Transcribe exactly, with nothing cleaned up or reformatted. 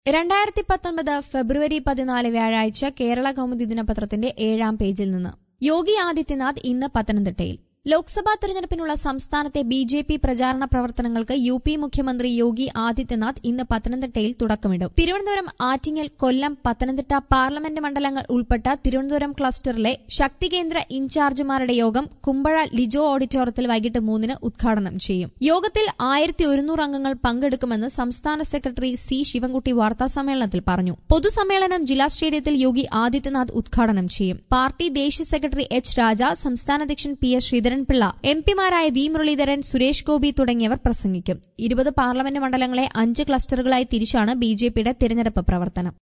രണ്ടായിരത്തി പത്തൊൻപത് ഫെബ്രുവരി പതിനാല് വ്യാഴാഴ്ച കേരള കൗമുദി ദിനപത്രത്തിന്റെ ഏഴാം പേജിൽ നിന്ന് യോഗി ആദിത്യനാഥ് ഇന്ന് പത്തനംതിട്ടയിൽ. ലോക്സഭാ തെരഞ്ഞെടുപ്പിനുള്ള സംസ്ഥാനത്തെ ബി ജെ പി പ്രചാരണ പ്രവർത്തനങ്ങൾക്ക് യു പി മുഖ്യമന്ത്രി യോഗി ആദിത്യനാഥ് ഇന്ന് പത്തനംതിട്ടയിൽ തുടക്കമിടും. തിരുവനന്തപുരം, ആറ്റിങ്ങൽ, കൊല്ലം, പത്തനംതിട്ട പാർലമെന്റ് മണ്ഡലങ്ങൾ ഉൾപ്പെട്ട തിരുവനന്തപുരം ക്ലസ്റ്ററിലെ ശക്തികേന്ദ്ര ഇൻചാർജുമാരുടെ യോഗം കുമ്പഴ ലിജോ ഓഡിറ്റോറിയത്തിൽ വൈകിട്ട് മൂന്നിന് ഉദ്ഘാടനം ചെയ്യും. യോഗത്തിൽ ആയിരത്തി ഒരുന്നൂറ് അംഗങ്ങൾ പങ്കെടുക്കുമെന്ന് സംസ്ഥാന സെക്രട്ടറി സി ശിവൻകുട്ടി വാർത്താസമ്മേളനത്തിൽ പറഞ്ഞു. പൊതുസമ്മേളനം ജില്ലാ സ്റ്റേഡിയത്തിൽ യോഗി ആദിത്യനാഥ് ഉദ്ഘാടനം ചെയ്യും. പാർട്ടി ദേശീയ സെക്രട്ടറി എച്ച് രാജ, സംസ്ഥാന അധ്യക്ഷൻ P S Sreedharan Pillai, M പിമാരായ വി മുരളീധരൻ, സുരേഷ് ഗോപി തുടങ്ങിയവർ പ്രസംഗിക്കും. ഇരുപത് പാർലമെന്റ് മണ്ഡലങ്ങളെ അഞ്ച് ക്ലസ്റ്ററുകളായി തിരിച്ചാണ് ബി ജെ പിയുടെ തിരഞ്ഞെടുപ്പ് പ്രവർത്തനം.